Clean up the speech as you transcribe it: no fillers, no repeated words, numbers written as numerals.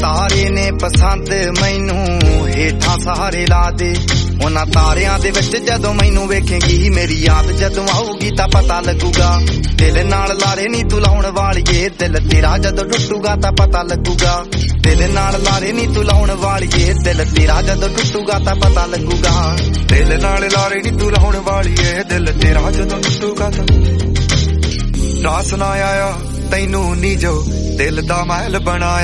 ਤਾਰੇ ਨੇ ਪਸੰਦ ਮੈਨੂੰ ਹੇਠਾਂ ਸਹਾਰੇ ਲਾ ਦੇ। ਉਹਨਾਂ ਤਾਰਿਆਂ ਦੇ ਵਿੱਚ ਜਦੋਂ ਮੈਨੂੰ ਵੇਖੇਂਗੀ ਮੇਰੀ ਯਾਦ ਜਦੋਂ ਆਊਗੀ ਤਾਂ ਪਤਾ ਲੱਗੂਗਾ। ਦਿਲ ਨਾਲ ਲਾਰੇ ਨੀ ਤੂੰ ਲਾਉਣ ਵਾਲੀਏ, ਦਿਲ ਤੇਰਾ ਜਦੋਂ ਟੁੱਟੂਗਾ ਤਾਂ ਪਤਾ ਲੱਗੂਗਾ। ਦਿਲ ਨਾਲ ਲਾਰੇ ਨੀ ਤੂੰ ਲਾਉਣ ਵਾਲੀਏ, ਦਿਲ ਤੇਰਾ ਜਦੋਂ ਟੁੱਟੂਗਾ ਤਾਂ ਪਤਾ ਲੱਗੂਗਾ। ਦਿਲ ਨਾਲ ਲਾਰੇ ਨੀ ਤੂੰ ਲਾਉਣ ਵਾਲੀਏ, ਦਿਲ ਤੇਰਾ ਜਦੋਂ ਟੁੱਟੂਗਾ ਤਾਂ ਰਾਸ ਨਾ ਆਇਆ ਤੈਨੂੰ ਨੀ ਜੋ ਦਿਲ ਦਾ ਮਹਿਲ ਬਣਾਇਆ।